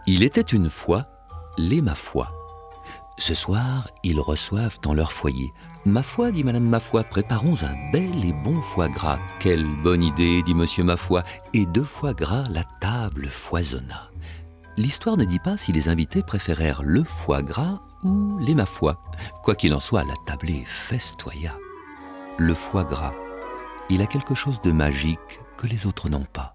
Il était une fois les Mafoy. Ce soir, ils reçoivent dans leur foyer. Ma foi, dit Madame Mafoy, préparons un bel et bon foie gras. Quelle bonne idée, dit Monsieur Mafoy, et de foie gras la table foisonna. L'histoire ne dit pas si les invités préférèrent le foie gras ou les Mafoy. Quoi qu'il en soit, la tablée festoya. Le foie gras, il a quelque chose de magique que les autres n'ont pas.